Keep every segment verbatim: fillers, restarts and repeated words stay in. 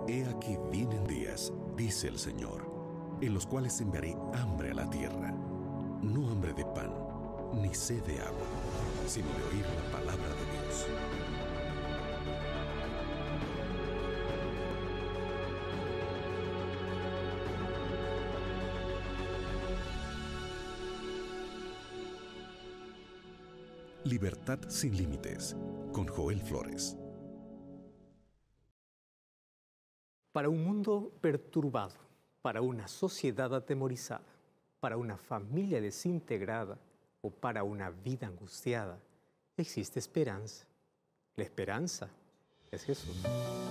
He aquí vienen días, dice el Señor, en los cuales enviaré hambre a la tierra, no hambre de pan, ni sed de agua, sino de oír la palabra de Dios. Libertad sin límites, con Joel Flores. Para un mundo perturbado, para una sociedad atemorizada, para una familia desintegrada o para una vida angustiada, existe esperanza. La esperanza es Jesús.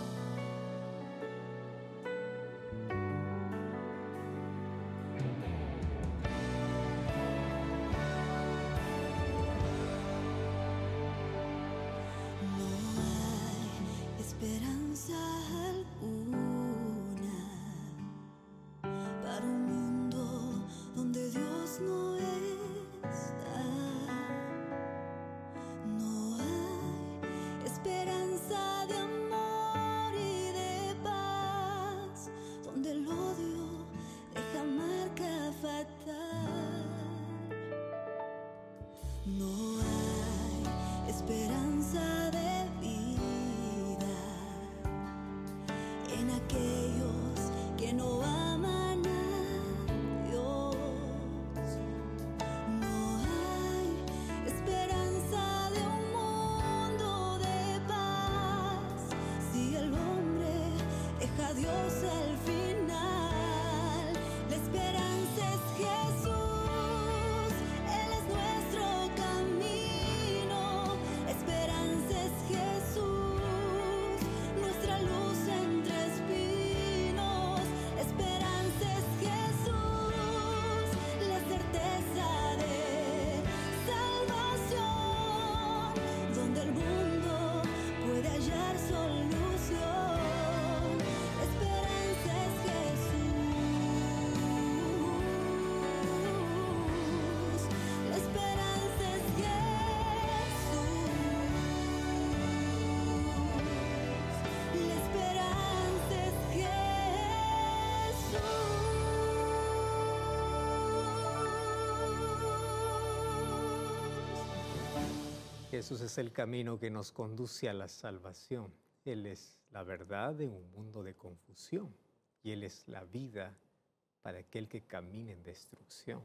Jesús es el camino que nos conduce a la salvación. Él es la verdad en un mundo de confusión y Él es la vida para aquel que camina en destrucción.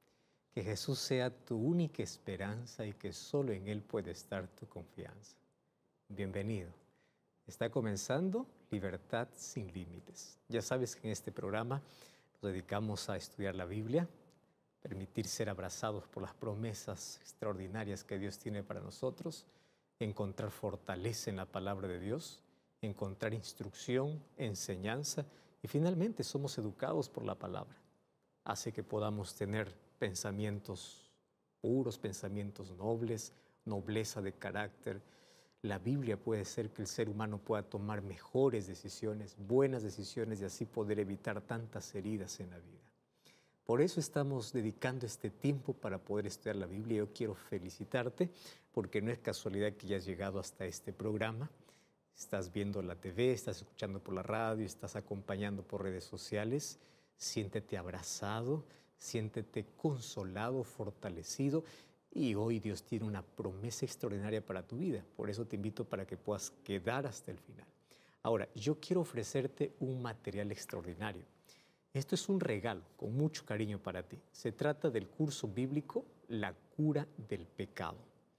Que Jesús sea tu única esperanza y que solo en Él puede estar tu confianza. Bienvenido. Está comenzando Libertad sin Límites. Ya sabes que en este programa nos dedicamos a estudiar la Biblia, permitir ser abrazados por las promesas extraordinarias que Dios tiene para nosotros, encontrar fortaleza en la palabra de Dios, encontrar instrucción, enseñanza y finalmente somos educados por la palabra. Hace que podamos tener pensamientos puros, pensamientos nobles, nobleza de carácter. La Biblia puede ser que el ser humano pueda tomar mejores decisiones, buenas decisiones y así poder evitar tantas heridas en la vida. Por eso estamos dedicando este tiempo para poder estudiar la Biblia. Yo quiero felicitarte porque no es casualidad que hayas llegado hasta este programa. Estás viendo la T V, estás escuchando por la radio, estás acompañando por redes sociales. Siéntete abrazado, siéntete consolado, fortalecido. Y hoy Dios tiene una promesa extraordinaria para tu vida. Por eso te invito para que puedas quedar hasta el final. Ahora, yo quiero ofrecerte un material extraordinario. Esto es un regalo con mucho cariño para ti. Se trata del curso bíblico La cura del pecado.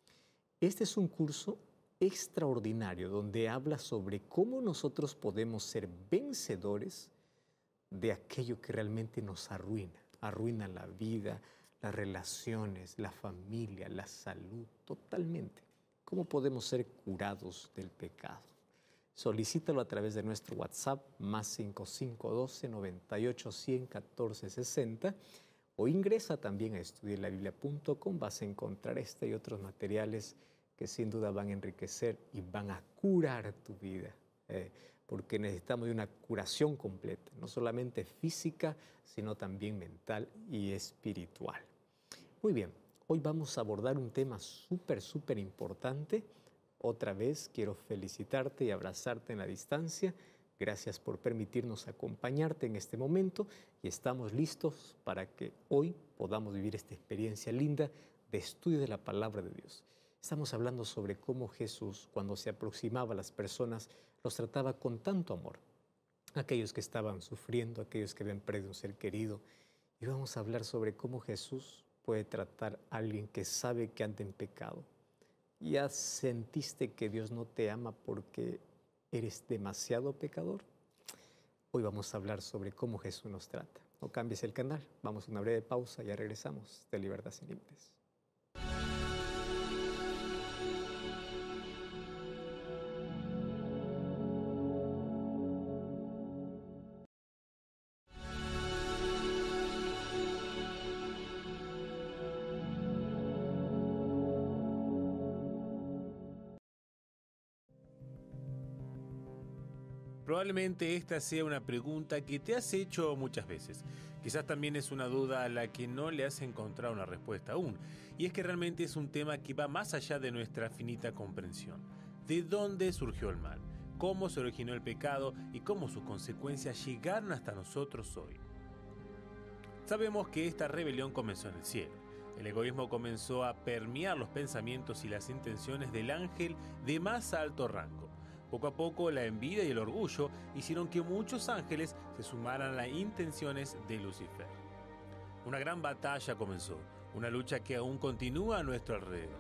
Este es un curso extraordinario donde habla sobre cómo nosotros podemos ser vencedores de aquello que realmente nos arruina. Arruina la vida, las relaciones, la familia, la salud, totalmente. ¿Cómo podemos ser curados del pecado? Solicítalo a través de nuestro WhatsApp, más cinco cinco uno dos, noventa y ocho, cien, catorce, sesenta, o ingresa también a estudiar la biblia punto com. Vas a encontrar este y otros materiales que sin duda van a enriquecer y van a curar tu vida, eh, porque necesitamos de una curación completa, no solamente física, sino también mental y espiritual. Muy bien, hoy vamos a abordar un tema súper, súper importante. Otra vez quiero felicitarte y abrazarte en la distancia. Gracias por permitirnos acompañarte en este momento y estamos listos para que hoy podamos vivir esta experiencia linda de estudio de la palabra de Dios. Estamos hablando sobre cómo Jesús, cuando se aproximaba a las personas, los trataba con tanto amor. Aquellos que estaban sufriendo, aquellos que habían perdido un ser querido. Y vamos a hablar sobre cómo Jesús puede tratar a alguien que sabe que anda en pecado. ¿Ya sentiste que Dios no te ama porque eres demasiado pecador? Hoy vamos a hablar sobre cómo Jesús nos trata. No cambies el canal, vamos a una breve pausa y ya regresamos de Libertad Sin Límites. Probablemente esta sea una pregunta que te has hecho muchas veces. Quizás también es una duda a la que no le has encontrado una respuesta aún. Y es que realmente es un tema que va más allá de nuestra finita comprensión. ¿De dónde surgió el mal? ¿Cómo se originó el pecado? ¿Y cómo sus consecuencias llegaron hasta nosotros hoy? Sabemos que esta rebelión comenzó en el cielo. El egoísmo comenzó a permear los pensamientos y las intenciones del ángel de más alto rango. Poco a poco, la envidia y el orgullo hicieron que muchos ángeles se sumaran a las intenciones de Lucifer. Una gran batalla comenzó, una lucha que aún continúa a nuestro alrededor.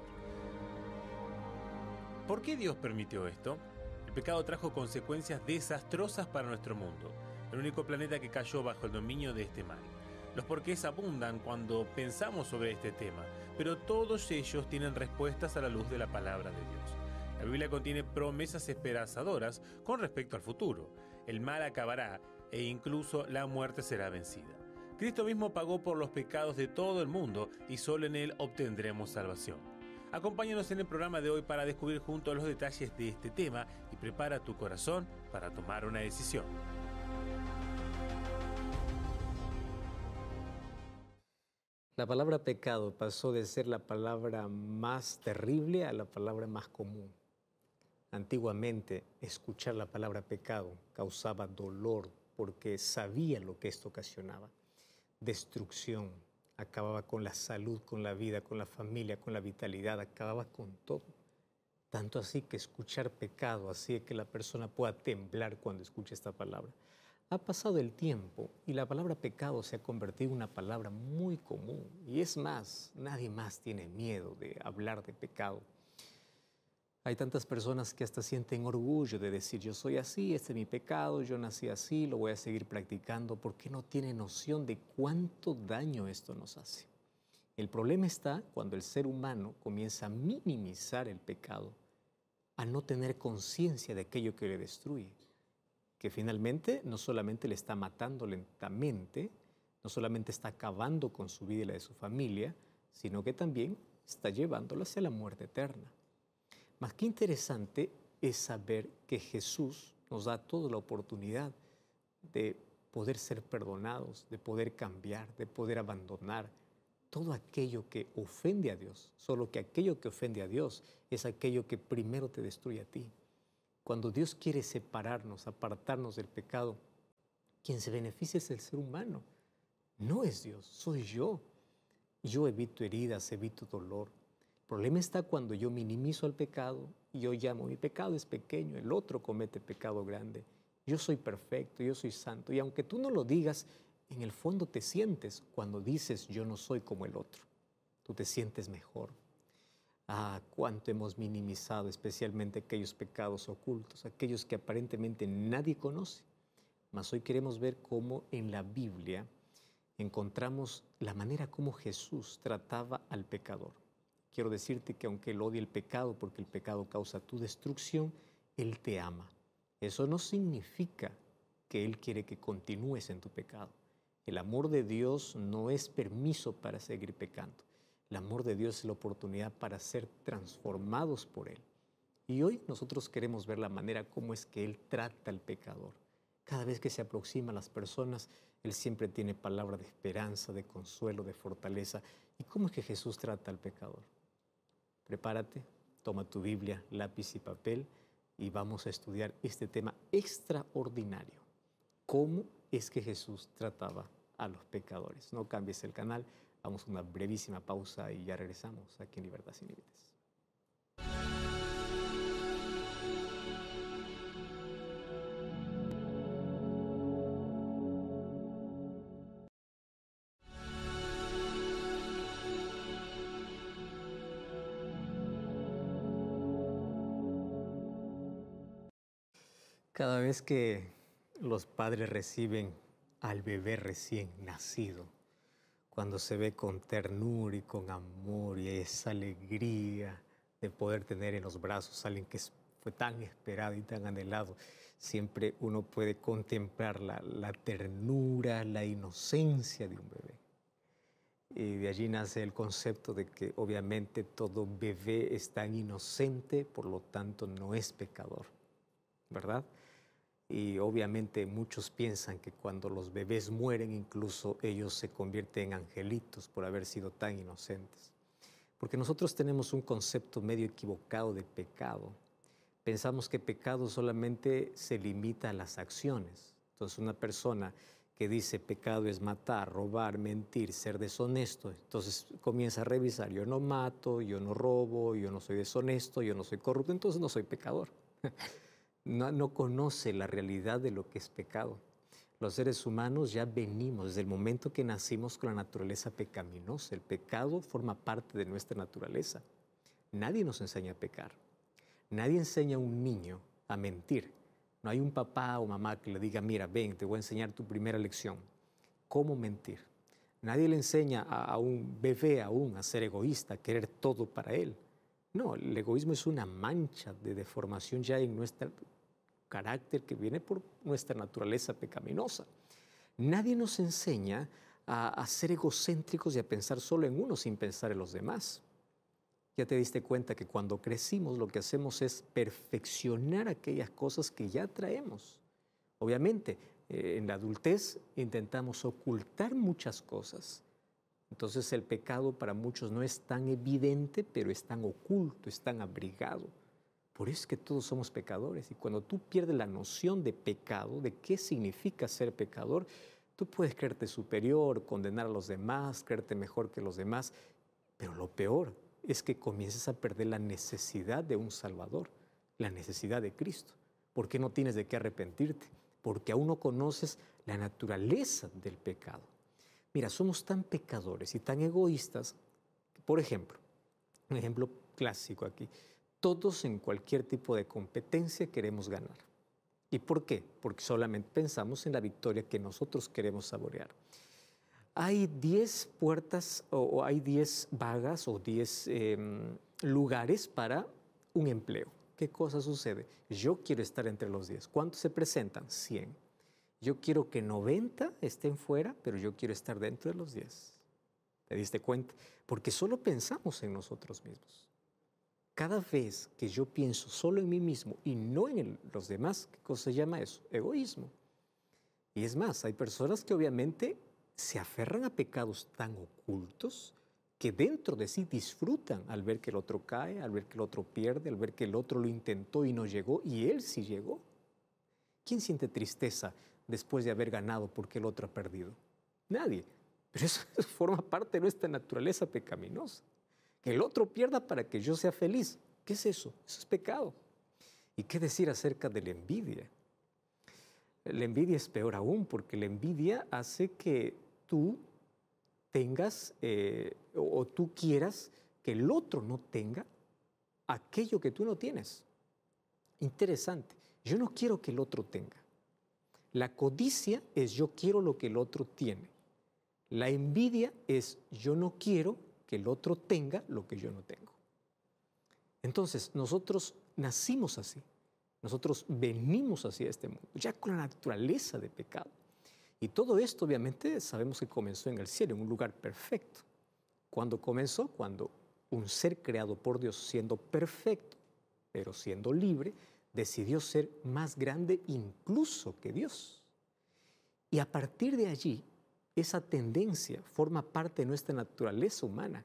¿Por qué Dios permitió esto? El pecado trajo consecuencias desastrosas para nuestro mundo, el único planeta que cayó bajo el dominio de este mal. Los porqués abundan cuando pensamos sobre este tema, pero todos ellos tienen respuestas a la luz de la palabra de Dios. La Biblia contiene promesas esperanzadoras con respecto al futuro. El mal acabará e incluso la muerte será vencida. Cristo mismo pagó por los pecados de todo el mundo y solo en Él obtendremos salvación. Acompáñanos en el programa de hoy para descubrir juntos los detalles de este tema y prepara tu corazón para tomar una decisión. La palabra pecado pasó de ser la palabra más terrible a la palabra más común. Antiguamente, escuchar la palabra pecado causaba dolor porque sabía lo que esto ocasionaba. Destrucción, acababa con la salud, con la vida, con la familia, con la vitalidad, acababa con todo. Tanto así que escuchar pecado hacía que la persona pueda temblar cuando escucha esta palabra. Ha pasado el tiempo y la palabra pecado se ha convertido en una palabra muy común. Y es más, nadie más tiene miedo de hablar de pecado. Hay tantas personas que hasta sienten orgullo de decir, yo soy así, este es mi pecado, yo nací así, lo voy a seguir practicando, porque no tienen noción de cuánto daño esto nos hace. El problema está cuando el ser humano comienza a minimizar el pecado, a no tener conciencia de aquello que le destruye, que finalmente no solamente le está matando lentamente, no solamente está acabando con su vida y la de su familia, sino que también está llevándolo hacia la muerte eterna. Más que interesante es saber que Jesús nos da toda la oportunidad de poder ser perdonados, de poder cambiar, de poder abandonar todo aquello que ofende a Dios. Solo que aquello que ofende a Dios es aquello que primero te destruye a ti. Cuando Dios quiere separarnos, apartarnos del pecado, quien se beneficia es el ser humano. No es Dios, soy yo. Yo evito heridas, evito dolor. El problema está cuando yo minimizo el pecado y yo llamo, mi pecado es pequeño, el otro comete pecado grande. Yo soy perfecto, yo soy santo. Y aunque tú no lo digas, en el fondo te sientes cuando dices yo no soy como el otro. Tú te sientes mejor. Ah, cuánto hemos minimizado especialmente aquellos pecados ocultos, aquellos que aparentemente nadie conoce. Mas hoy queremos ver cómo en la Biblia encontramos la manera como Jesús trataba al pecador. Quiero decirte que aunque Él odia el pecado porque el pecado causa tu destrucción, Él te ama. Eso no significa que Él quiere que continúes en tu pecado. El amor de Dios no es permiso para seguir pecando. El amor de Dios es la oportunidad para ser transformados por Él. Y hoy nosotros queremos ver la manera como es que Él trata al pecador. Cada vez que se aproxima a las personas, Él siempre tiene palabra de esperanza, de consuelo, de fortaleza. ¿Y cómo es que Jesús trata al pecador? Prepárate, toma tu Biblia, lápiz y papel. y vamos a estudiar este tema extraordinario. ¿Cómo es que Jesús trataba a los pecadores? No cambies el canal, vamos a una brevísima pausa y ya regresamos aquí en Libertad Sin Límites. Cada vez que los padres reciben al bebé recién nacido, cuando se ve con ternura y con amor y esa alegría de poder tener en los brazos a alguien que fue tan esperado y tan anhelado, siempre uno puede contemplar la, la ternura, la inocencia de un bebé. Y de allí nace el concepto de que obviamente todo bebé es tan inocente, por lo tanto no es pecador, ¿verdad? Y obviamente muchos piensan que cuando los bebés mueren, incluso ellos se convierten en angelitos por haber sido tan inocentes. Porque nosotros tenemos un concepto medio equivocado de pecado. Pensamos que pecado solamente se limita a las acciones. Entonces una persona que dice pecado es matar, robar, mentir, ser deshonesto, entonces comienza a revisar, yo no mato, yo no robo, yo no soy deshonesto, yo no soy corrupto, entonces no soy pecador. No, no conoce la realidad de lo que es pecado. Los seres humanos ya venimos desde el momento que nacimos con la naturaleza pecaminosa. El pecado forma parte de nuestra naturaleza. Nadie nos enseña a pecar. Nadie enseña a un niño a mentir. No hay un papá o mamá que le diga, mira, ven, te voy a enseñar tu primera lección. ¿Cómo mentir? Nadie le enseña a, a un bebé aún a ser egoísta, a querer todo para él. No, el egoísmo es una mancha de deformación ya en nuestro carácter que viene por nuestra naturaleza pecaminosa. Nadie nos enseña a, a ser egocéntricos y a pensar solo en uno sin pensar en los demás. Ya te diste cuenta que cuando crecimos lo que hacemos es perfeccionar aquellas cosas que ya traemos. Obviamente, eh, en la adultez intentamos ocultar muchas cosas. Entonces el pecado para muchos no es tan evidente, pero es tan oculto, es tan abrigado. Por eso es que todos somos pecadores. Y cuando tú pierdes la noción de pecado, de qué significa ser pecador, tú puedes creerte superior, condenar a los demás, creerte mejor que los demás. Pero lo peor es que comiences a perder la necesidad de un Salvador, la necesidad de Cristo. ¿Por qué no tienes de qué arrepentirte? Porque aún no conoces la naturaleza del pecado. Mira, somos tan pecadores y tan egoístas, que, por ejemplo, un ejemplo clásico aquí, todos en cualquier tipo de competencia queremos ganar. ¿Y por qué? Porque solamente pensamos en la victoria que nosotros queremos saborear. Hay diez puertas o, o hay diez vagas o diez eh, lugares para un empleo. ¿Qué cosa sucede? Yo quiero estar entre los diez. ¿Cuántos se presentan? cien. Yo quiero que noventa estén fuera, pero yo quiero estar dentro de los diez. ¿Te diste cuenta? Porque solo pensamos en nosotros mismos. Cada vez que yo pienso solo en mí mismo y no en el, los demás, ¿qué cosa se llama eso? Egoísmo. Y es más, hay personas que obviamente se aferran a pecados tan ocultos que dentro de sí disfrutan al ver que el otro cae, al ver que el otro pierde, al ver que el otro lo intentó y no llegó y él sí llegó. ¿Quién siente tristeza después de haber ganado porque el otro ha perdido? Nadie. Pero eso forma parte de nuestra naturaleza pecaminosa. Que el otro pierda para que yo sea feliz. ¿Qué es eso? Eso es pecado. ¿Y qué decir acerca de la envidia? La envidia es peor aún porque la envidia hace que tú tengas eh, o, o tú quieras que el otro no tenga aquello que tú no tienes. Interesante. Yo no quiero que el otro tenga. La codicia es yo quiero lo que el otro tiene. La envidia es yo no quiero que el otro tenga lo que yo no tengo. Entonces, nosotros nacimos así. Nosotros venimos hacia este mundo, ya con la naturaleza de pecado. Y todo esto, obviamente, sabemos que comenzó en el cielo, en un lugar perfecto. ¿Cuándo comenzó? Cuando un ser creado por Dios, siendo perfecto, pero siendo libre, decidió ser más grande incluso que Dios. Y a partir de allí, esa tendencia forma parte de nuestra naturaleza humana.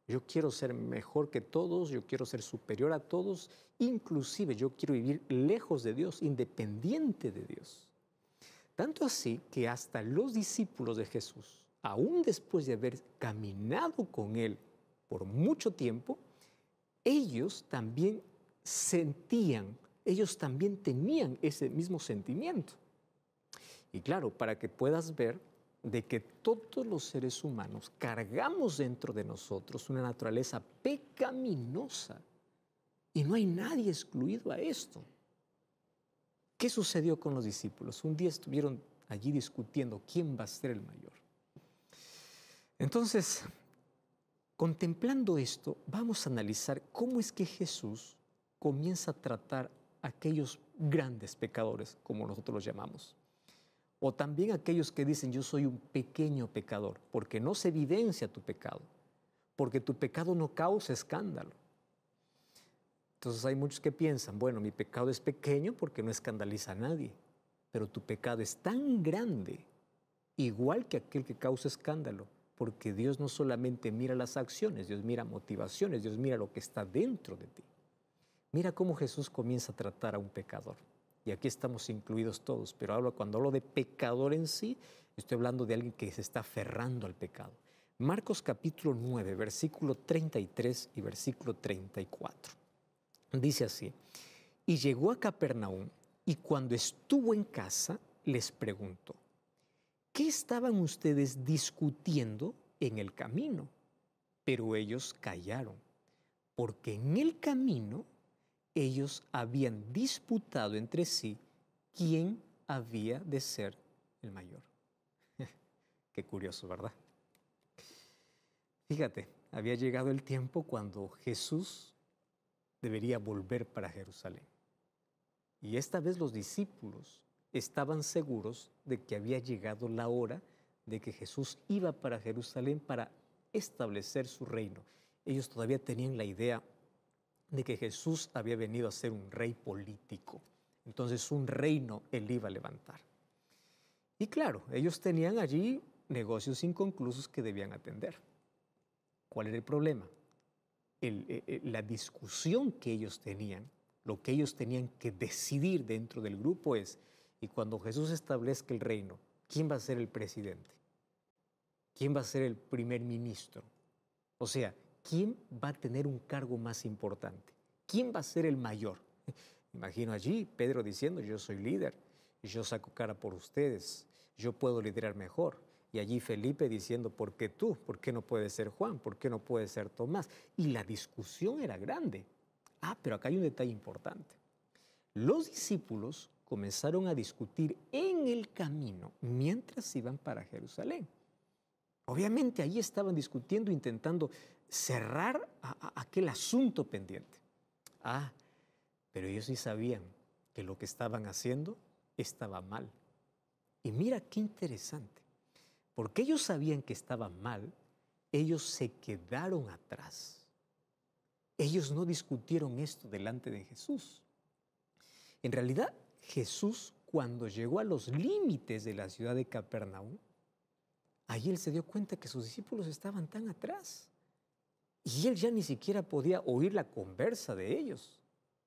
Yo quiero ser mejor que todos, yo quiero ser superior a todos, inclusive yo quiero vivir lejos de Dios, independiente de Dios. Tanto así que hasta los discípulos de Jesús, aún después de haber caminado con Él por mucho tiempo, ellos también sentían, ellos también tenían ese mismo sentimiento. Y claro, para que puedas ver de que todos los seres humanos cargamos dentro de nosotros una naturaleza pecaminosa y no hay nadie excluido a esto. ¿Qué sucedió con los discípulos? Un día estuvieron allí discutiendo quién va a ser el mayor. Entonces, contemplando esto, vamos a analizar cómo es que Jesús comienza a tratar a aquellos grandes pecadores, como nosotros los llamamos. O también aquellos que dicen, yo soy un pequeño pecador, porque no se evidencia tu pecado, porque tu pecado no causa escándalo. Entonces hay muchos que piensan, bueno, mi pecado es pequeño porque no escandaliza a nadie, pero tu pecado es tan grande, igual que aquel que causa escándalo, porque Dios no solamente mira las acciones, Dios mira motivaciones, Dios mira lo que está dentro de ti. Mira cómo Jesús comienza a tratar a un pecador. Y aquí estamos incluidos todos, pero hablo, cuando hablo de pecador en sí, estoy hablando de alguien que se está aferrando al pecado. Marcos capítulo nueve, versículo treinta y tres y versículo treinta y cuatro. Dice así, y llegó a Capernaum, y cuando estuvo en casa, les preguntó, ¿qué estaban ustedes discutiendo en el camino? Pero ellos callaron, porque en el camino ellos habían disputado entre sí quién había de ser el mayor. Qué curioso, ¿verdad? Fíjate, había llegado el tiempo cuando Jesús debería volver para Jerusalén. Y esta vez los discípulos estaban seguros de que había llegado la hora de que Jesús iba para Jerusalén para establecer su reino. Ellos todavía tenían la idea de que Jesús había venido a ser un rey político. Entonces un reino él iba a levantar. Y claro, ellos tenían allí negocios inconclusos que debían atender. ¿Cuál era el problema? El, el, la discusión que ellos tenían, lo que ellos tenían que decidir dentro del grupo es, y cuando Jesús establezca el reino, ¿quién va a ser el presidente? ¿Quién va a ser el primer ministro? O sea, ¿quién va a tener un cargo más importante? ¿Quién va a ser el mayor? Imagino allí Pedro diciendo, yo soy líder, yo saco cara por ustedes, yo puedo liderar mejor. Y allí Felipe diciendo, ¿por qué tú? ¿Por qué no puede ser Juan? ¿Por qué no puede ser Tomás? Y la discusión era grande. Ah, pero acá hay un detalle importante. Los discípulos comenzaron a discutir en el camino mientras iban para Jerusalén. Obviamente allí estaban discutiendo, intentando cerrar a, a aquel asunto pendiente. Ah, pero ellos sí sabían que lo que estaban haciendo estaba mal. Y mira qué interesante, porque ellos sabían que estaba mal, ellos se quedaron atrás. Ellos no discutieron esto delante de Jesús. En realidad, Jesús, cuando llegó a los límites de la ciudad de Capernaum, ahí él se dio cuenta que sus discípulos estaban tan atrás. Y él ya ni siquiera podía oír la conversa de ellos.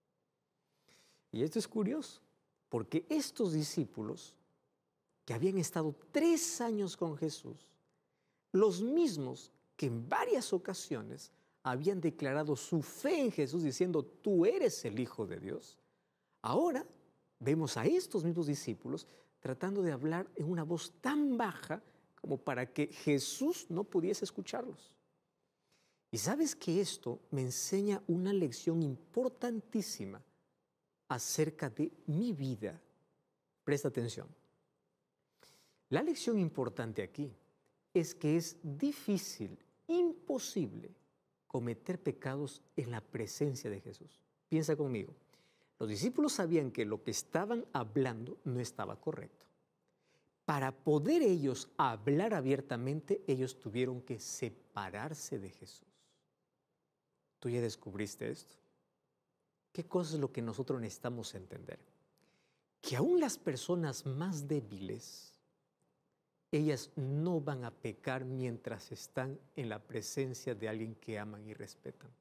Y esto es curioso, porque estos discípulos que habían estado tres años con Jesús, los mismos que en varias ocasiones habían declarado su fe en Jesús diciendo, tú eres el Hijo de Dios, ahora vemos a estos mismos discípulos tratando de hablar en una voz tan baja como para que Jesús no pudiese escucharlos. Y sabes que esto me enseña una lección importantísima acerca de mi vida. Presta atención. La lección importante aquí es que es difícil, imposible, cometer pecados en la presencia de Jesús. Piensa conmigo. Los discípulos sabían que lo que estaban hablando no estaba correcto. Para poder ellos hablar abiertamente, ellos tuvieron que separarse de Jesús. ¿Tú ya descubriste esto? ¿Qué cosa es lo que nosotros necesitamos entender? Que aún las personas más débiles, ellas no van a pecar mientras están en la presencia de alguien que aman y respetan.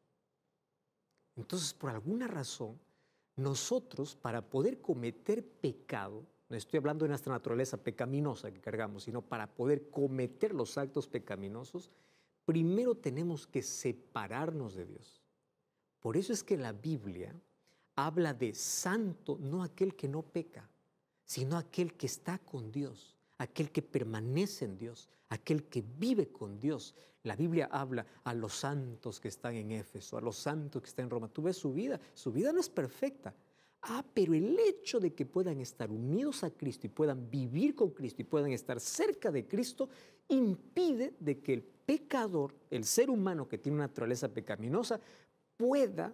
Entonces, por alguna razón, nosotros, para poder cometer pecado, no estoy hablando de nuestra naturaleza pecaminosa que cargamos, sino para poder cometer los actos pecaminosos, primero tenemos que separarnos de Dios. Por eso es que la Biblia habla de santo, no aquel que no peca, sino aquel que está con Dios, aquel que permanece en Dios, aquel que vive con Dios. La Biblia habla a los santos que están en Éfeso, a los santos que están en Roma. Tú ves su vida, su vida no es perfecta. Ah, pero el hecho de que puedan estar unidos a Cristo y puedan vivir con Cristo y puedan estar cerca de Cristo impide de que el pecador, el ser humano que tiene una naturaleza pecaminosa, pueda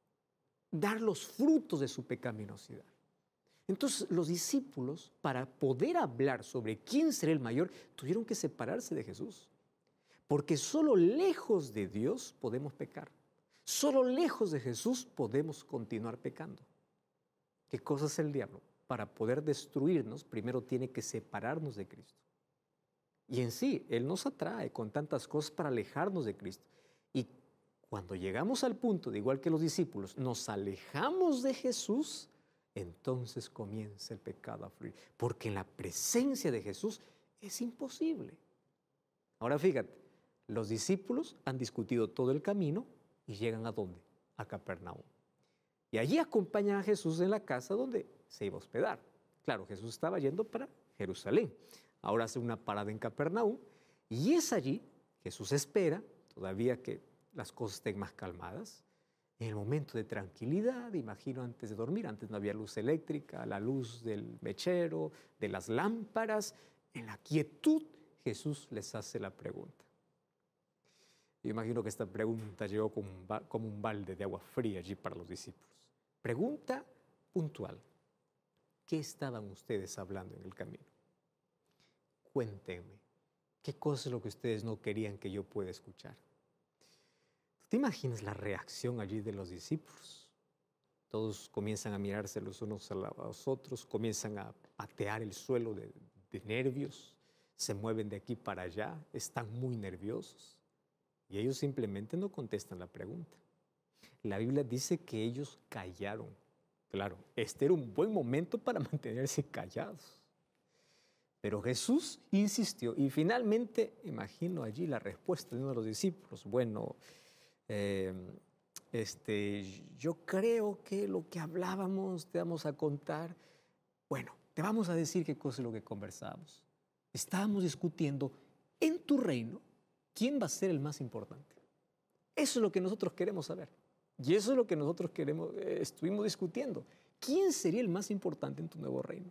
dar los frutos de su pecaminosidad. Entonces los discípulos, para poder hablar sobre quién será el mayor, tuvieron que separarse de Jesús. Porque solo lejos de Dios podemos pecar. Solo lejos de Jesús podemos continuar pecando. ¿Qué cosa es el diablo? Para poder destruirnos, primero tiene que separarnos de Cristo. Y en sí, Él nos atrae con tantas cosas para alejarnos de Cristo. Y cuando llegamos al punto, de igual que los discípulos, nos alejamos de Jesús, entonces comienza el pecado a fluir. Porque en la presencia de Jesús es imposible. Ahora fíjate, los discípulos han discutido todo el camino y llegan ¿a dónde? A Capernaum. Y allí acompañan a Jesús en la casa donde se iba a hospedar. Claro, Jesús estaba yendo para Jerusalén. Ahora hace una parada en Capernaum y es allí, Jesús espera, todavía que las cosas estén más calmadas, en el momento de tranquilidad, imagino antes de dormir, antes no había luz eléctrica, la luz del mechero, de las lámparas, en la quietud, Jesús les hace la pregunta. Yo imagino que esta pregunta llegó como un, como un balde de agua fría allí para los discípulos. Pregunta puntual. ¿Qué estaban ustedes hablando en el camino? Cuéntenme. ¿Qué cosa es lo que ustedes no querían que yo pueda escuchar? ¿Te imaginas la reacción allí de los discípulos? Todos comienzan a mirarse los unos a los otros, comienzan a patear el suelo de, de nervios, se mueven de aquí para allá, están muy nerviosos. Y ellos simplemente no contestan la pregunta. La Biblia dice que ellos callaron. Claro, este era un buen momento para mantenerse callados. Pero Jesús insistió y finalmente, imagino allí la respuesta de uno de los discípulos. Bueno, eh, este, yo creo que lo que hablábamos te vamos a contar. Bueno, te vamos a decir qué cosa es lo que conversábamos. Estábamos discutiendo en tu reino. ¿Quién va a ser el más importante? Eso es lo que nosotros queremos saber. Y eso es lo que nosotros queremos, eh, estuvimos discutiendo. ¿Quién sería el más importante en tu nuevo reino?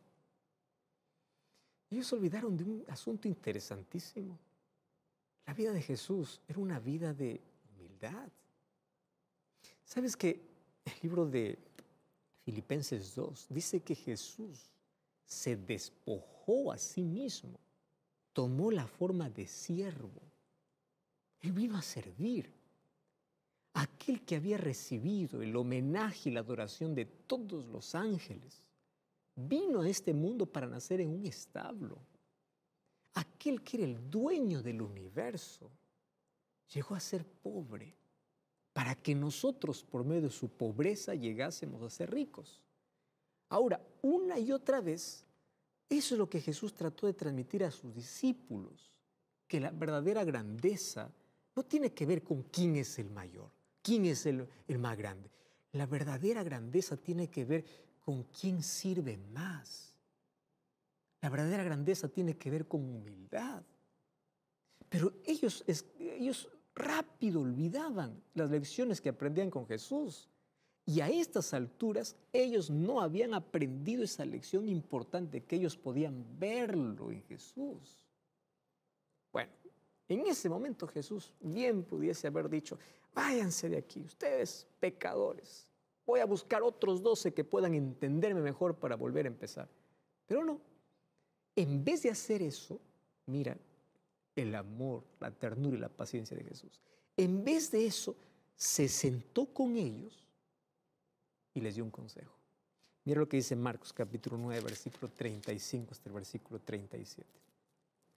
Ellos olvidaron de un asunto interesantísimo. La vida de Jesús era una vida de humildad. ¿Sabes que el libro de Filipenses dos dice que Jesús se despojó a sí mismo, tomó la forma de siervo? Él vino a servir. Aquel que había recibido el homenaje y la adoración de todos los ángeles, vino a este mundo para nacer en un establo. Aquel que era el dueño del universo, llegó a ser pobre para que nosotros, por medio de su pobreza, llegásemos a ser ricos. Ahora, una y otra vez, eso es lo que Jesús trató de transmitir a sus discípulos, que la verdadera grandeza no tiene que ver con quién es el mayor, quién es el, el más grande. La verdadera grandeza tiene que ver con quién sirve más. La verdadera grandeza tiene que ver con humildad. Pero ellos, ellos rápido olvidaban las lecciones que aprendían con Jesús. Y a estas alturas ellos no habían aprendido esa lección importante que ellos podían verlo en Jesús. Bueno, en ese momento Jesús bien pudiese haber dicho, váyanse de aquí, ustedes pecadores. Voy a buscar otros doce que puedan entenderme mejor para volver a empezar. Pero no, en vez de hacer eso, mira el amor, la ternura y la paciencia de Jesús. En vez de eso, se sentó con ellos y les dio un consejo. Mira lo que dice Marcos capítulo nueve, versículo treinta y cinco hasta el versículo treinta y siete.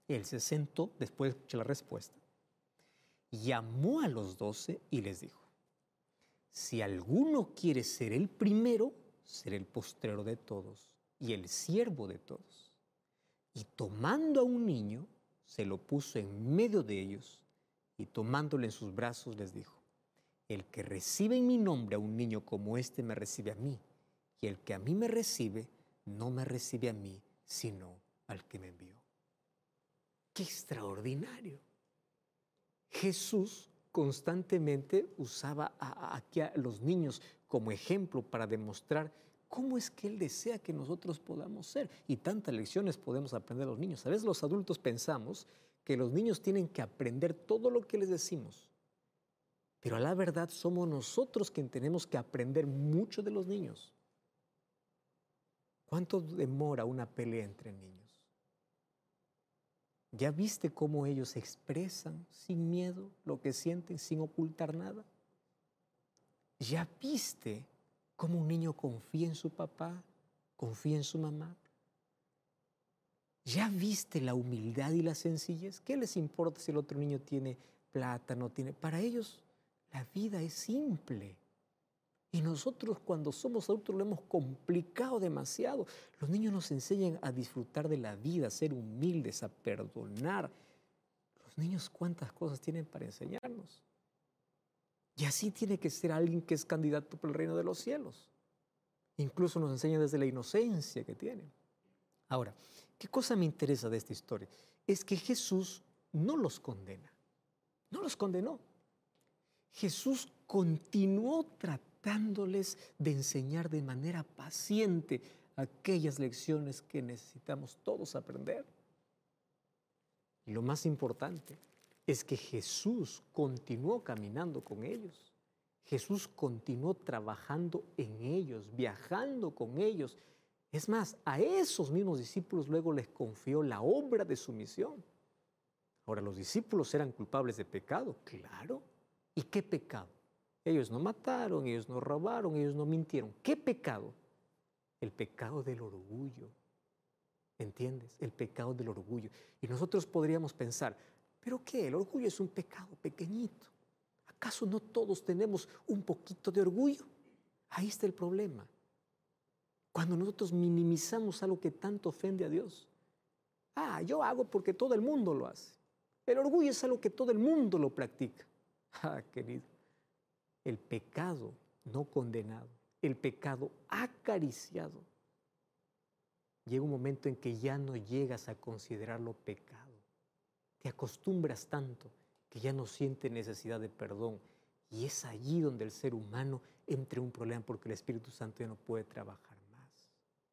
Él se sentó, después de escuchar la respuesta, llamó a los doce y les dijo: si alguno quiere ser el primero, será el postrero de todos y el siervo de todos. Y tomando a un niño, se lo puso en medio de ellos y tomándole en sus brazos les dijo: el que recibe en mi nombre a un niño como este me recibe a mí, y el que a mí me recibe no me recibe a mí, sino al que me envió. ¡Qué extraordinario! Jesús constantemente usaba a, a, aquí a los niños como ejemplo para demostrar cómo es que Él desea que nosotros podamos ser. Y tantas lecciones podemos aprender a los niños. A veces los adultos pensamos que los niños tienen que aprender todo lo que les decimos. Pero a la verdad somos nosotros quienes tenemos que aprender mucho de los niños. ¿Cuánto demora una pelea entre niños? ¿Ya viste cómo ellos expresan sin miedo lo que sienten, sin ocultar nada? ¿Ya viste cómo un niño confía en su papá, confía en su mamá? ¿Ya viste la humildad y la sencillez? ¿Qué les importa si el otro niño tiene plata, no tiene? Para ellos la vida es simple. Y nosotros cuando somos adultos lo hemos complicado demasiado. Los niños nos enseñan a disfrutar de la vida, a ser humildes, a perdonar. Los niños cuántas cosas tienen para enseñarnos. Y así tiene que ser alguien que es candidato para el reino de los cielos. Incluso nos enseña desde la inocencia que tienen. Ahora, ¿qué cosa me interesa de esta historia? Es que Jesús no los condena. No los condenó. Jesús continuó tratándoles de enseñar de manera paciente aquellas lecciones que necesitamos todos aprender. Y lo más importante es que Jesús continuó caminando con ellos. Jesús continuó trabajando en ellos, viajando con ellos. Es más, a esos mismos discípulos luego les confió la obra de su misión. Ahora, ¿los discípulos eran culpables de pecado? Claro. ¿Y qué pecado? Ellos no mataron, ellos no robaron, ellos no mintieron. ¿Qué pecado? El pecado del orgullo. ¿Entiendes? El pecado del orgullo. Y nosotros podríamos pensar, ¿pero qué? El orgullo es un pecado pequeñito. ¿Acaso no todos tenemos un poquito de orgullo? Ahí está el problema. Cuando nosotros minimizamos algo que tanto ofende a Dios. Ah, yo hago porque todo el mundo lo hace. El orgullo es algo que todo el mundo lo practica. Ah, querido, el pecado no condenado, el pecado acariciado, llega un momento en que ya no llegas a considerarlo pecado. Te acostumbras tanto que ya no sientes necesidad de perdón. Y es allí donde el ser humano entra en un problema porque el Espíritu Santo ya no puede trabajar más.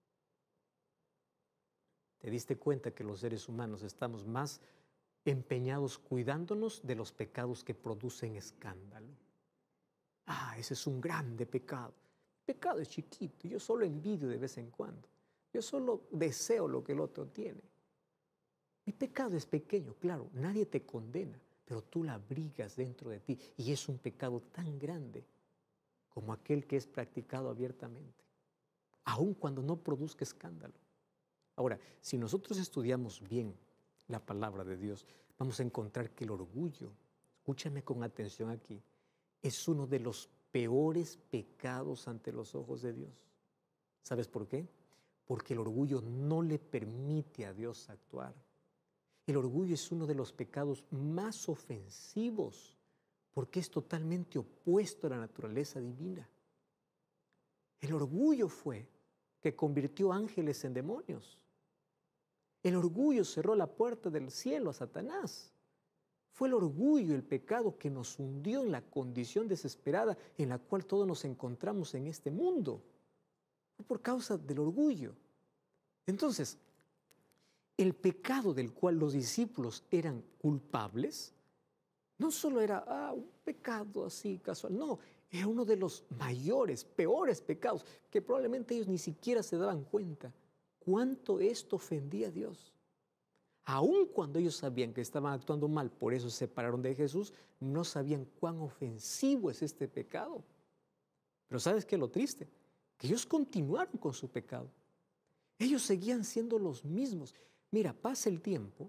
¿Te diste cuenta que los seres humanos estamos más empeñados cuidándonos de los pecados que producen escándalo? Ah, ese es un grande pecado. El pecado es chiquito, yo solo envidio de vez en cuando. Yo solo deseo lo que el otro tiene. Mi pecado es pequeño, claro, nadie te condena, pero tú la abrigas dentro de ti y es un pecado tan grande como aquel que es practicado abiertamente, aun cuando no produzca escándalo. Ahora, si nosotros estudiamos bien la palabra de Dios, vamos a encontrar que el orgullo, escúchame con atención aquí, es uno de los peores pecados ante los ojos de Dios. ¿Sabes por qué? Porque el orgullo no le permite a Dios actuar. El orgullo es uno de los pecados más ofensivos porque es totalmente opuesto a la naturaleza divina. El orgullo fue que convirtió ángeles en demonios. El orgullo cerró la puerta del cielo a Satanás. Fue el orgullo, el pecado que nos hundió en la condición desesperada en la cual todos nos encontramos en este mundo. Fue por causa del orgullo. Entonces, el pecado del cual los discípulos eran culpables no solo era ah, un pecado así casual, no, era uno de los mayores, peores pecados que probablemente ellos ni siquiera se daban cuenta cuánto esto ofendía a Dios. Aun cuando ellos sabían que estaban actuando mal, por eso se separaron de Jesús, no sabían cuán ofensivo es este pecado. Pero ¿sabes qué es lo triste? Que ellos continuaron con su pecado. Ellos seguían siendo los mismos. Mira, pasa el tiempo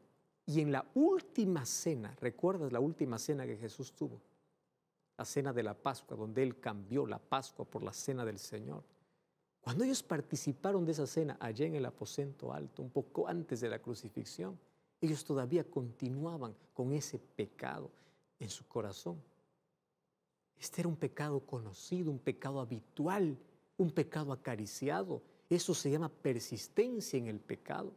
Y en la última cena, ¿recuerdas la última cena que Jesús tuvo? La cena de la Pascua, donde Él cambió la Pascua por la cena del Señor. Cuando ellos participaron de esa cena allá en el aposento alto, un poco antes de la crucifixión, ellos todavía continuaban con ese pecado en su corazón. Este era un pecado conocido, un pecado habitual, un pecado acariciado. Eso se llama persistencia en el pecado.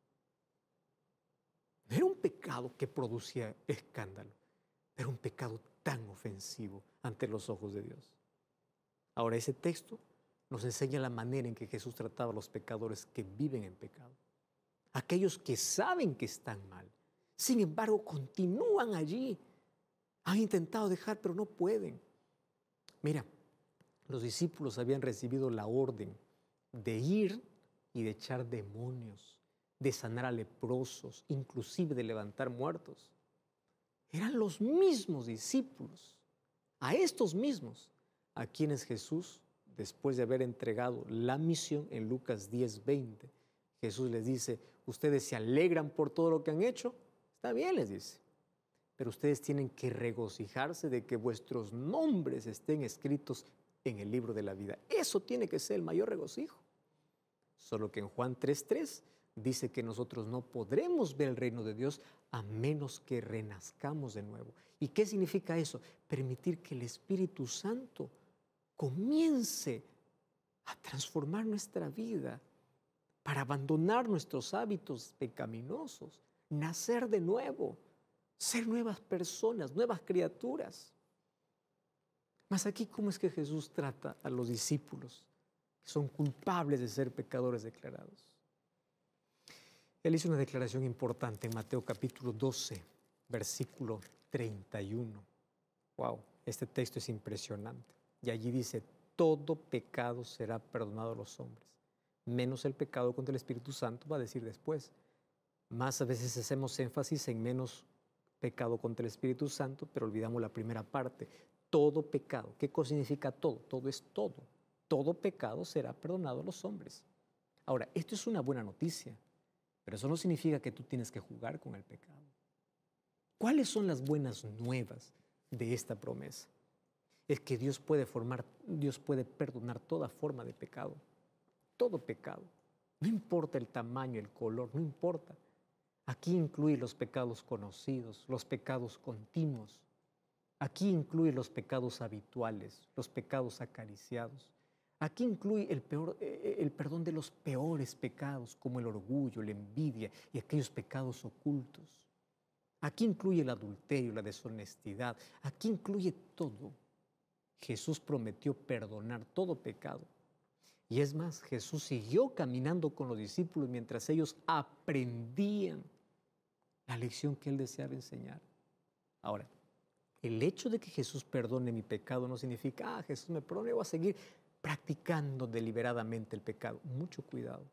No era un pecado que producía escándalo, era un pecado tan ofensivo ante los ojos de Dios. Ahora, ese texto nos enseña la manera en que Jesús trataba a los pecadores que viven en pecado. Aquellos que saben que están mal, sin embargo, continúan allí. Han intentado dejar, pero no pueden. Mira, los discípulos habían recibido la orden de ir y de echar demonios, de sanar a leprosos, inclusive de levantar muertos. Eran los mismos discípulos, a estos mismos, a quienes Jesús, después de haber entregado la misión en Lucas diez, veinte, Jesús les dice, ustedes se alegran por todo lo que han hecho, está bien, les dice, pero ustedes tienen que regocijarse de que vuestros nombres estén escritos en el libro de la vida. Eso tiene que ser el mayor regocijo. Solo que en Juan tres, tres dice que nosotros no podremos ver el reino de Dios a menos que renazcamos de nuevo. ¿Y qué significa eso? Permitir que el Espíritu Santo comience a transformar nuestra vida para abandonar nuestros hábitos pecaminosos, nacer de nuevo, ser nuevas personas, nuevas criaturas. Mas aquí, ¿cómo es que Jesús trata a los discípulos que son culpables de ser pecadores declarados? Él hizo una declaración importante en Mateo capítulo doce, versículo treinta y uno. Wow, este texto es impresionante. Y allí dice, todo pecado será perdonado a los hombres, menos el pecado contra el Espíritu Santo, va a decir después. Más a veces hacemos énfasis en menos pecado contra el Espíritu Santo, pero olvidamos la primera parte. Todo pecado. ¿Qué cosa significa todo? Todo es todo. Todo pecado será perdonado a los hombres. Ahora, esto es una buena noticia, pero eso no significa que tú tienes que jugar con el pecado. ¿Cuáles son las buenas nuevas de esta promesa? Es que Dios puede formar, Dios puede perdonar toda forma de pecado. Todo pecado. No importa el tamaño, el color, no importa. Aquí incluye los pecados conocidos, los pecados continuos. Aquí incluye los pecados habituales, los pecados acariciados. Aquí incluye el, peor, el perdón de los peores pecados, como el orgullo, la envidia y aquellos pecados ocultos. Aquí incluye el adulterio, la deshonestidad. Aquí incluye todo. Jesús prometió perdonar todo pecado. Y es más, Jesús siguió caminando con los discípulos mientras ellos aprendían la lección que Él deseaba enseñar. Ahora, el hecho de que Jesús perdone mi pecado no significa, ah, Jesús me perdona, yo voy a seguir practicando deliberadamente el pecado. Mucho cuidado.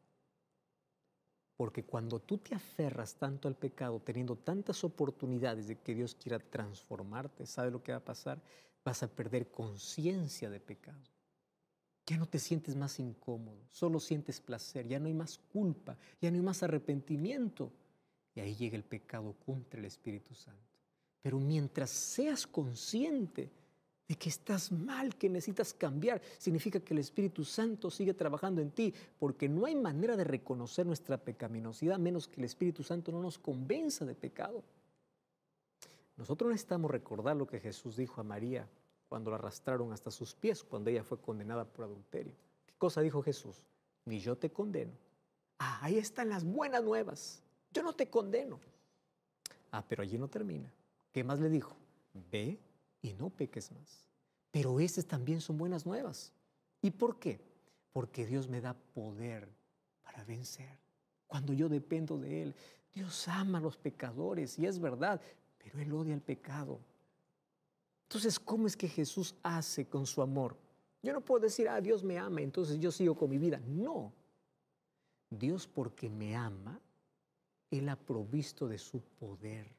Porque cuando tú te aferras tanto al pecado, teniendo tantas oportunidades de que Dios quiera transformarte, ¿sabes lo que va a pasar? Vas a perder conciencia de pecado. Ya no te sientes más incómodo, solo sientes placer, ya no hay más culpa, ya no hay más arrepentimiento. Y ahí llega el pecado contra el Espíritu Santo. Pero mientras seas consciente de que estás mal, que necesitas cambiar, significa que el Espíritu Santo sigue trabajando en ti, porque no hay manera de reconocer nuestra pecaminosidad a menos que el Espíritu Santo no nos convenza de pecado. Nosotros necesitamos recordar lo que Jesús dijo a María cuando la arrastraron hasta sus pies, cuando ella fue condenada por adulterio. ¿Qué cosa dijo Jesús? Ni yo te condeno. Ah, ahí están las buenas nuevas. Yo no te condeno. Ah, pero allí no termina. ¿Qué más le dijo? Ve y no peques más. Pero esas también son buenas nuevas. ¿Y por qué? Porque Dios me da poder para vencer. Cuando yo dependo de Él, Dios ama a los pecadores y es verdad, pero Él odia el pecado. Entonces, ¿cómo es que Jesús hace con su amor? Yo no puedo decir, ah, Dios me ama, entonces yo sigo con mi vida. No. Dios, porque me ama, Él ha provisto de su poder.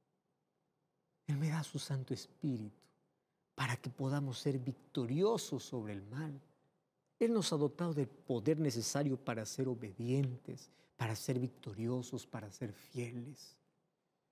Él me da su Santo Espíritu para que podamos ser victoriosos sobre el mal. Él nos ha dotado del poder necesario para ser obedientes, para ser victoriosos, para ser fieles.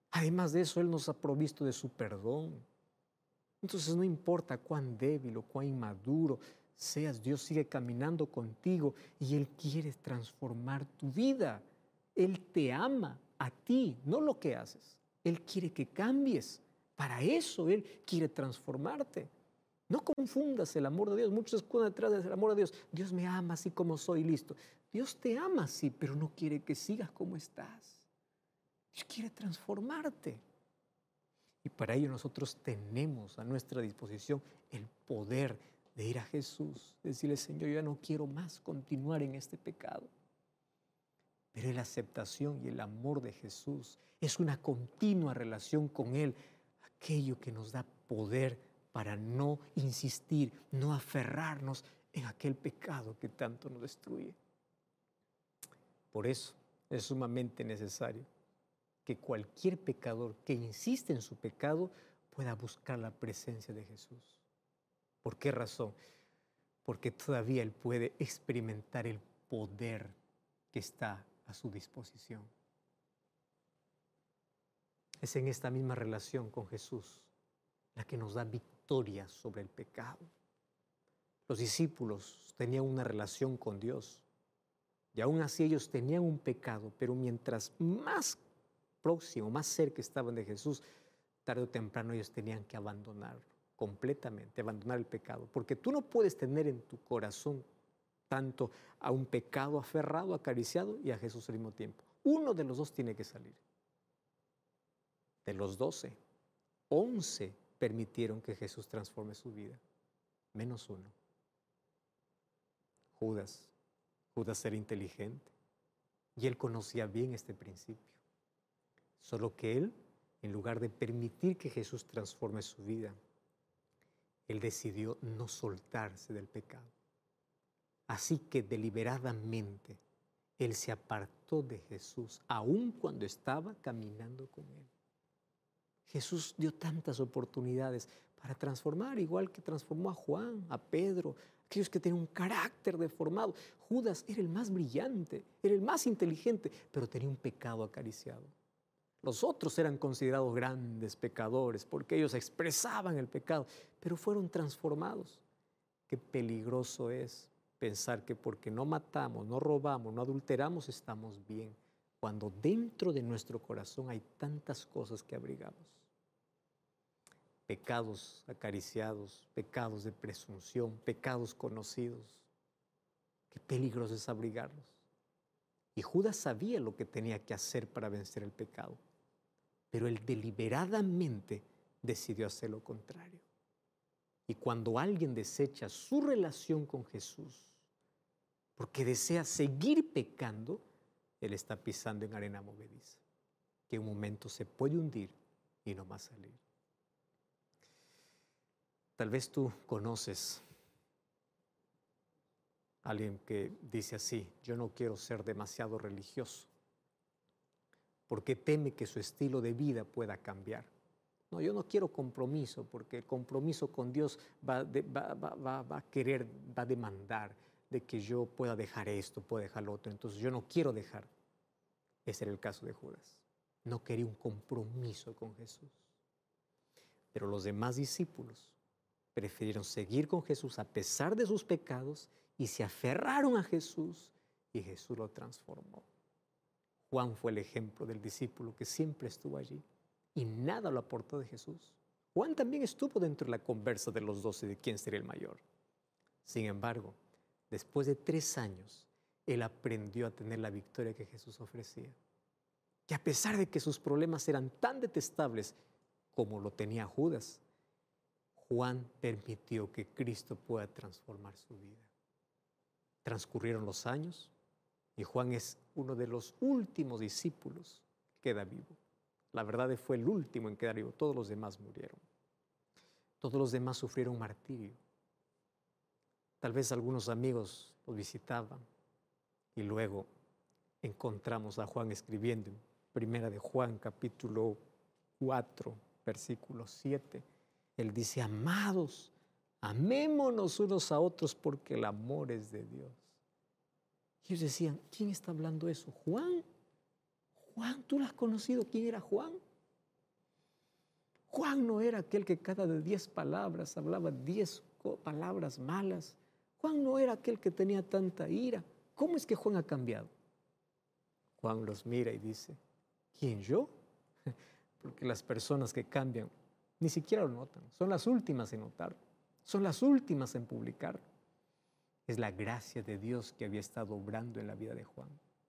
Además de eso, Él nos ha provisto de su perdón. Entonces no importa cuán débil o cuán inmaduro seas, Dios sigue caminando contigo y Él quiere transformar tu vida. Él te ama a ti, no lo que haces. Él quiere que cambies. Para eso Él quiere transformarte. No confundas el amor de Dios. Muchos se escudan detrás del amor de Dios. Dios me ama así como soy, listo. Dios te ama así, pero no quiere que sigas como estás. Dios quiere transformarte. Y para ello nosotros tenemos a nuestra disposición el poder de ir a Jesús, decirle, Señor, yo ya no quiero más continuar en este pecado. Pero la aceptación y el amor de Jesús es una continua relación con Él, aquello que nos da poder para no insistir, no aferrarnos en aquel pecado que tanto nos destruye. Por eso es sumamente necesario que cualquier pecador que insiste en su pecado pueda buscar la presencia de Jesús. ¿Por qué razón? Porque todavía él puede experimentar el poder que está a su disposición. Es en esta misma relación con Jesús la que nos da victoria sobre el pecado. Los discípulos tenían una relación con Dios y aún así ellos tenían un pecado, pero mientras más próximo, más cerca estaban de Jesús, tarde o temprano ellos tenían que abandonarlo completamente, abandonar el pecado, porque tú no puedes tener en tu corazón tanto a un pecado aferrado, acariciado y a Jesús al mismo tiempo. Uno de los dos tiene que salir. De los doce, once permitieron que Jesús transforme su vida, menos uno. Judas. Judas era inteligente y él conocía bien este principio. Solo que él, en lugar de permitir que Jesús transforme su vida, él decidió no soltarse del pecado. Así que deliberadamente él se apartó de Jesús, aun cuando estaba caminando con él. Jesús dio tantas oportunidades para transformar, igual que transformó a Juan, a Pedro, aquellos que tenían un carácter deformado. Judas era el más brillante, era el más inteligente, pero tenía un pecado acariciado. Los otros eran considerados grandes pecadores porque ellos expresaban el pecado, pero fueron transformados. Qué peligroso es pensar que porque no matamos, no robamos, no adulteramos, estamos bien, cuando dentro de nuestro corazón hay tantas cosas que abrigamos. Pecados acariciados, pecados de presunción, pecados conocidos. Qué peligroso es abrigarlos. Y Judas sabía lo que tenía que hacer para vencer el pecado, pero él deliberadamente decidió hacer lo contrario. Y cuando alguien desecha su relación con Jesús porque desea seguir pecando, él está pisando en arena movediza, que en un momento se puede hundir y no más salir. Tal vez tú conoces a alguien que dice así, yo no quiero ser demasiado religioso, porque teme que su estilo de vida pueda cambiar. No, yo no quiero compromiso, porque el compromiso con Dios va, de, va, va, va, va a querer, va a demandar de que yo pueda dejar esto, pueda dejar lo otro. Entonces yo no quiero dejar. Ese era el caso de Judas. No quería un compromiso con Jesús. Pero los demás discípulos prefirieron seguir con Jesús a pesar de sus pecados y se aferraron a Jesús y Jesús lo transformó. Juan fue el ejemplo del discípulo que siempre estuvo allí y nada lo aportó de Jesús. Juan también estuvo dentro de la conversa de los doce de quién sería el mayor. Sin embargo, después de tres años, él aprendió a tener la victoria que Jesús ofrecía. Que a pesar de que sus problemas eran tan detestables como lo tenía Judas, Juan permitió que Cristo pueda transformar su vida. Transcurrieron los años y Juan es uno de los últimos discípulos que queda vivo. La verdad fue el último en quedar vivo. Todos los demás murieron. Todos los demás sufrieron martirio. Tal vez algunos amigos los visitaban y luego encontramos a Juan escribiendo en Primera de Juan, capítulo cuatro, versículo siete. Él dice, amados, amémonos unos a otros porque el amor es de Dios. Y ellos decían, ¿quién está hablando eso? ¿Juan? Juan, ¿tú lo has conocido? ¿Quién era Juan? Juan no era aquel que cada de diez palabras hablaba diez palabras malas. Juan no era aquel que tenía tanta ira. ¿Cómo es que Juan ha cambiado? Juan los mira y dice, ¿quién, yo? Porque las personas que cambian ni siquiera lo notan. Son las últimas en notarlo. Son las últimas en publicarlo. Es la gracia de Dios que había estado obrando en la vida de Juan.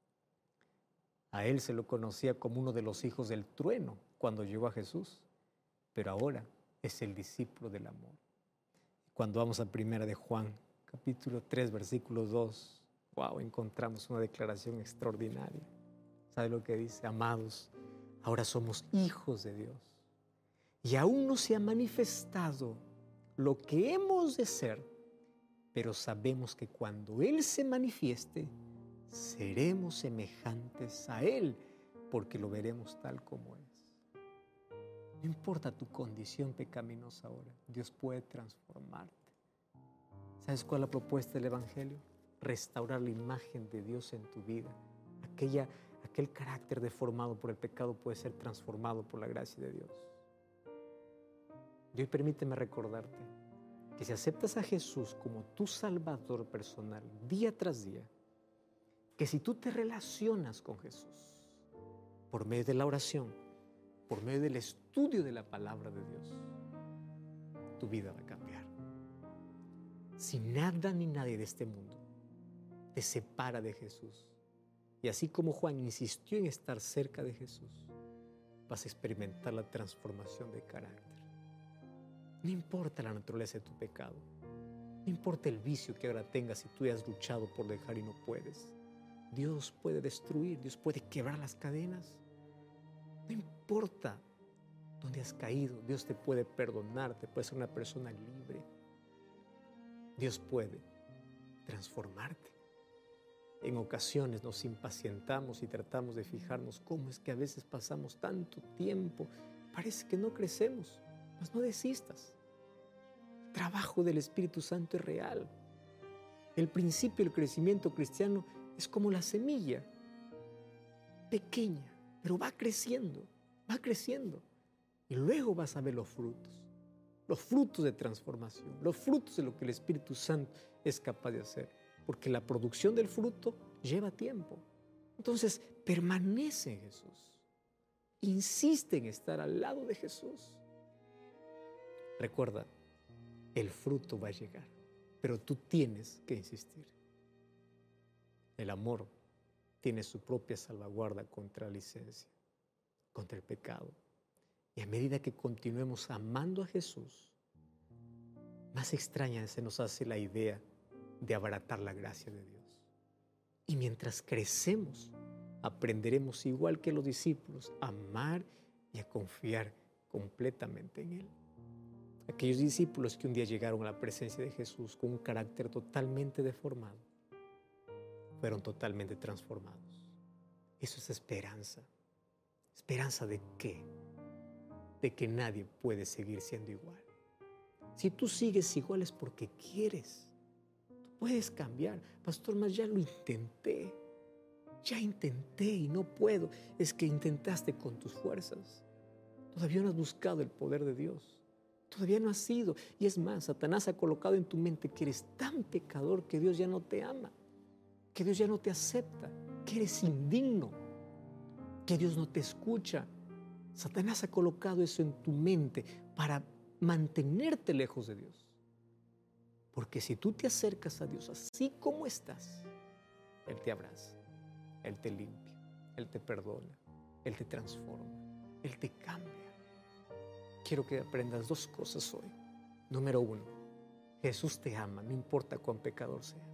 A él se lo conocía como uno de los hijos del trueno cuando llegó a Jesús, pero ahora es el discípulo del amor. Cuando vamos a primera de Juan, capítulo tres, versículo dos, wow, encontramos una declaración extraordinaria. ¿Sabe lo que dice? Amados, ahora somos hijos de Dios y aún no se ha manifestado lo que hemos de ser, pero sabemos que cuando Él se manifieste, seremos semejantes a Él, porque lo veremos tal como es. No importa tu condición pecaminosa ahora, Dios puede transformarte. ¿Sabes cuál es la propuesta del Evangelio? Restaurar la imagen de Dios en tu vida. Aquella, aquel carácter deformado por el pecado puede ser transformado por la gracia de Dios. Y hoy permíteme recordarte que si aceptas a Jesús como tu Salvador personal día tras día, que si tú te relacionas con Jesús por medio de la oración, por medio del estudio de la palabra de Dios, tu vida va a cambiar. Si nada ni nadie de este mundo te separa de Jesús, y así como Juan insistió en estar cerca de Jesús, vas a experimentar la transformación de carácter. No importa la naturaleza de tu pecado, no importa el vicio que ahora tengas y tú has luchado por dejar y no puedes. Dios puede destruir, Dios puede quebrar las cadenas. No importa dónde has caído, Dios te puede perdonar, te puede ser una persona libre. Dios puede transformarte. En ocasiones nos impacientamos y tratamos de fijarnos cómo es que a veces pasamos tanto tiempo. Parece que no crecemos, mas no desistas. El trabajo del Espíritu Santo es real. El principio del crecimiento cristiano es como la semilla, pequeña, pero va creciendo, va creciendo. Y luego vas a ver los frutos, los frutos de transformación, los frutos de lo que el Espíritu Santo es capaz de hacer. Porque la producción del fruto lleva tiempo. Entonces, permanece en Jesús. Insiste en estar al lado de Jesús. Recuerda, el fruto va a llegar, pero tú tienes que insistir. El amor tiene su propia salvaguarda contra la licencia, contra el pecado. Y a medida que continuemos amando a Jesús, más extraña se nos hace la idea de abaratar la gracia de Dios. Y mientras crecemos, aprenderemos igual que los discípulos a amar y a confiar completamente en Él. Aquellos discípulos que un día llegaron a la presencia de Jesús con un carácter totalmente deformado, fueron totalmente transformados. Eso es esperanza. ¿Esperanza de qué? De que nadie puede seguir siendo igual. Si tú sigues igual es porque quieres. Puedes cambiar. Pastor, mas ya lo intenté. Ya intenté y no puedo. Es que intentaste con tus fuerzas. Todavía no has buscado el poder de Dios. Todavía no has sido. Y es más, Satanás ha colocado en tu mente que eres tan pecador que Dios ya no te ama, que Dios ya no te acepta, que eres indigno, que Dios no te escucha. Satanás ha colocado eso en tu mente para mantenerte lejos de Dios. Porque si tú te acercas a Dios así como estás, Él te abraza, Él te limpia, Él te perdona, Él te transforma, Él te cambia. Quiero que aprendas dos cosas hoy. Número uno, Jesús te ama, no importa cuán pecador seas.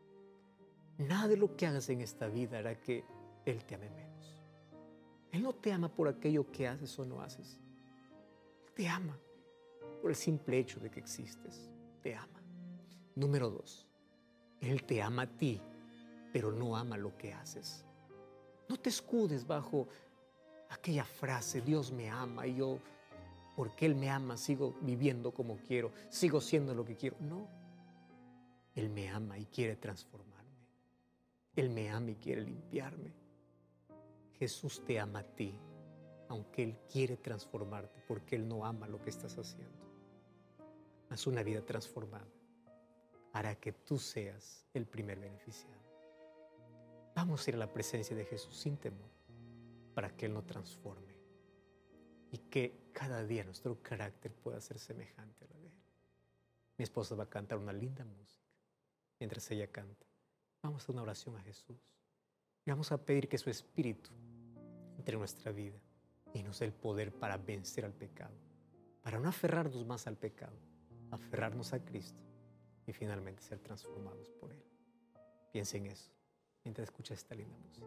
Nada de lo que hagas en esta vida hará que Él te ame menos. Él no te ama por aquello que haces o no haces. Él te ama por el simple hecho de que existes. Te ama. Número dos, Él te ama a ti, pero no ama lo que haces. No te escudes bajo aquella frase, Dios me ama y yo, porque Él me ama, sigo viviendo como quiero, sigo siendo lo que quiero. No, Él me ama y quiere transformarme. Él me ama y quiere limpiarme. Jesús te ama a ti, aunque Él quiere transformarte, porque Él no ama lo que estás haciendo. Haz una vida transformada hará que tú seas el primer beneficiado. Vamos a ir a la presencia de Jesús sin temor para que Él nos transforme y que cada día nuestro carácter pueda ser semejante a la de Él. Mi esposa va a cantar una linda música. Mientras ella canta, vamos a hacer una oración a Jesús y vamos a pedir que su Espíritu entre en nuestra vida y nos dé el poder para vencer al pecado, para no aferrarnos más al pecado, aferrarnos a Cristo y finalmente ser transformados por Él. Piensa en eso mientras escuchas esta linda música.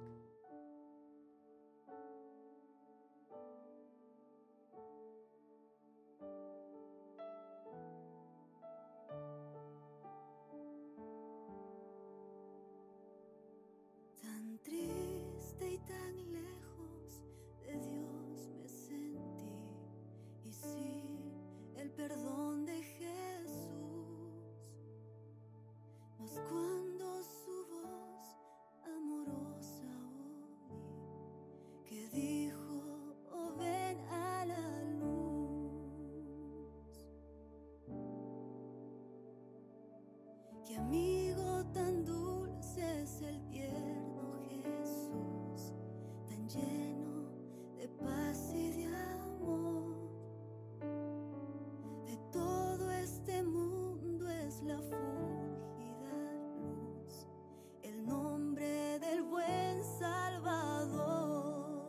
Tan triste y tan lejos de Dios me sentí, y sin el perdón de Jesús, mas cuando su voz amorosa oí, que dijo: oh, ven a la luz, qué amigo tan dulce es el tierno Jesús, tan lleno de paz y de amor. De todo este mundo es la fulgida luz, el nombre del buen Salvador.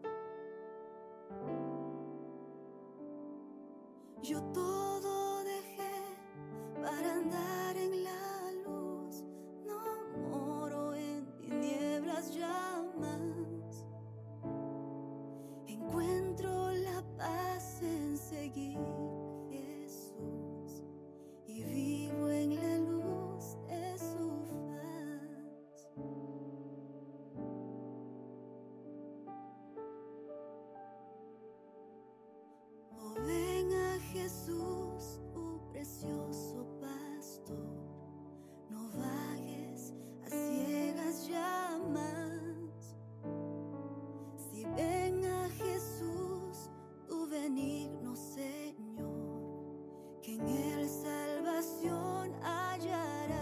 Yo todo dejé para andar en la luz, no moro en tinieblas ya más. Encuentro la paz en seguir a Jesús y vivo en la luz de su faz. Oh, ven a Jesús, tu precioso pastor, no vagues a ciegas ya más. Si ven a Jesús, tu benigno Señor, que en Él salvación hallarás.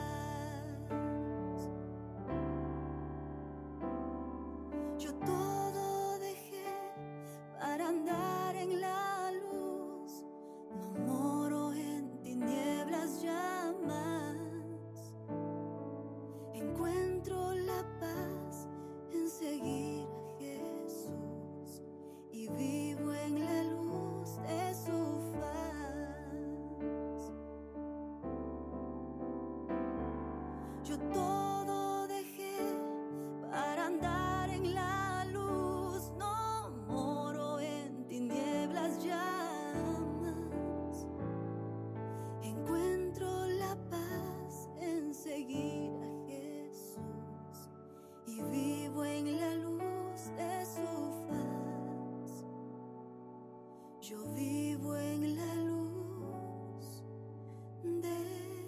Yo todo dejé para andar en la luz, no moro en tinieblas ya más. Encuentro la paz en seguir a Jesús y vivo en la luz de su faz. Yo todo dejé para andar en la luz, no moro en tinieblas ya más. Encuentro la paz en seguir a Jesús y vivo en la luz de su faz. Yo vivo en la luz de su faz.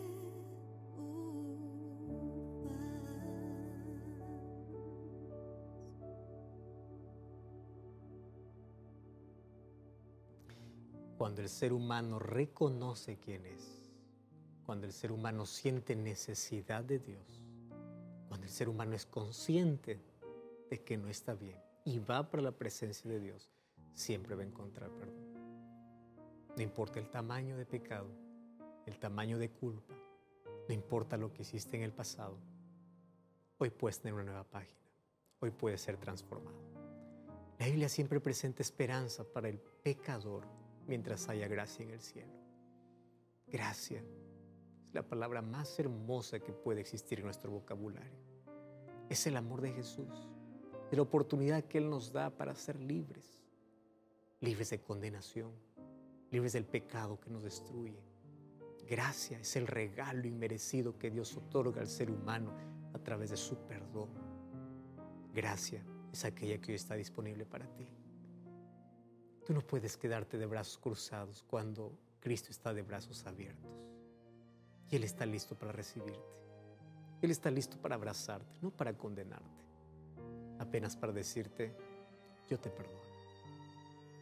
Cuando el ser humano reconoce quién es, cuando el ser humano siente necesidad de Dios, cuando el ser humano es consciente de que no está bien y va para la presencia de Dios, siempre va a encontrar perdón. No importa el tamaño de pecado, el tamaño de culpa, no importa lo que hiciste en el pasado, hoy puedes tener una nueva página, hoy puedes ser transformado. La Biblia siempre presenta esperanza para el pecador mientras haya gracia en el cielo. Gracia es la palabra más hermosa que puede existir en nuestro vocabulario. Es el amor de Jesús, de la oportunidad que Él nos da para ser libres, libres de condenación, libres del pecado que nos destruye. Gracia es el regalo inmerecido que Dios otorga al ser humano a través de su perdón. Gracia es aquella que hoy está disponible para ti. Tú no puedes quedarte de brazos cruzados cuando Cristo está de brazos abiertos. Y Él está listo para recibirte. Él está listo para abrazarte, no para condenarte. Apenas para decirte: yo te perdono.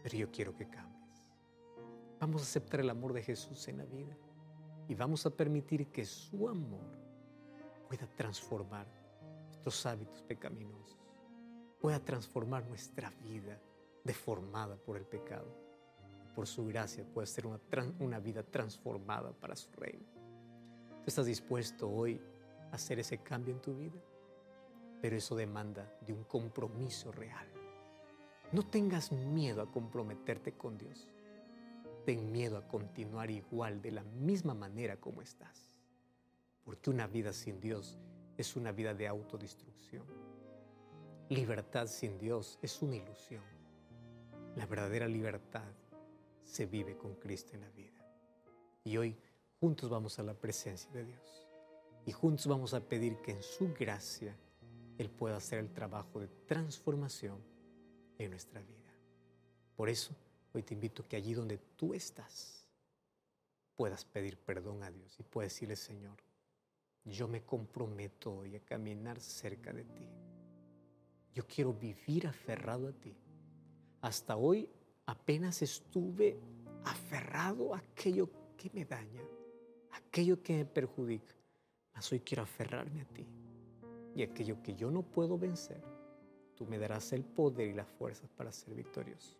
pero yo quiero que cambies. Vamos a aceptar el amor de Jesús en la vida y vamos a permitir que su amor pueda transformar nuestros hábitos pecaminosos, pueda transformar nuestra vida deformada por el pecado. Por su gracia puede ser una, una vida transformada para su reino. ¿Tú estás dispuesto hoy a hacer ese cambio en tu vida? Pero eso demanda de un compromiso real. No tengas miedo a comprometerte con Dios. Ten miedo a continuar igual, de la misma manera como estás. Porque una vida sin Dios es una vida de autodestrucción. Libertad sin Dios es una ilusión. La verdadera libertad se vive con Cristo en la vida. Y hoy juntos vamos a la presencia de Dios. Y juntos vamos a pedir que en su gracia Él pueda hacer el trabajo de transformación en nuestra vida. Por eso, hoy te invito a que allí donde tú estás, puedas pedir perdón a Dios y puedas decirle: Señor, yo me comprometo hoy a caminar cerca de ti. Yo quiero vivir aferrado a ti. Hasta hoy apenas estuve aferrado a aquello que me daña, aquello que me perjudica. Mas hoy quiero aferrarme a ti. Y aquello que yo no puedo vencer, tú me darás el poder y las fuerzas para ser victorioso.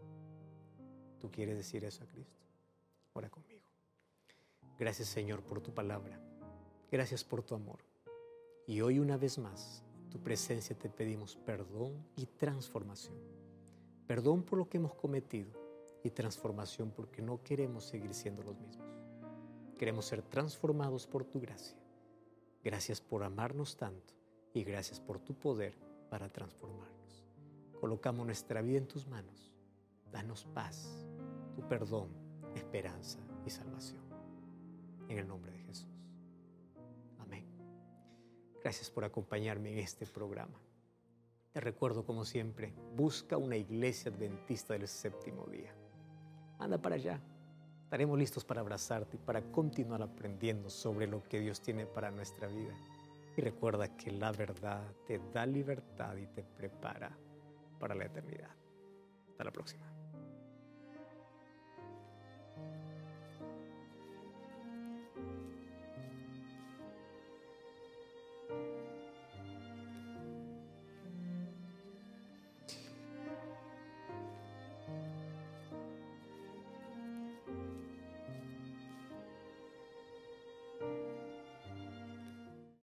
¿Tú quieres decir eso a Cristo? Ora conmigo. Gracias, Señor, por tu palabra. Gracias por tu amor. Y hoy una vez más, en tu presencia te pedimos perdón y transformación. Perdón por lo que hemos cometido y transformación porque no queremos seguir siendo los mismos. Queremos ser transformados por tu gracia. Gracias por amarnos tanto y gracias por tu poder para transformarnos. Colocamos nuestra vida en tus manos. Danos paz, tu perdón, esperanza y salvación. En el nombre de Jesús. Amén. Gracias por acompañarme en este programa. Te recuerdo, como siempre, busca una iglesia adventista del séptimo día. Anda para allá. Estaremos listos para abrazarte y para continuar aprendiendo sobre lo que Dios tiene para nuestra vida. Y recuerda que la verdad te da libertad y te prepara para la eternidad. Hasta la próxima.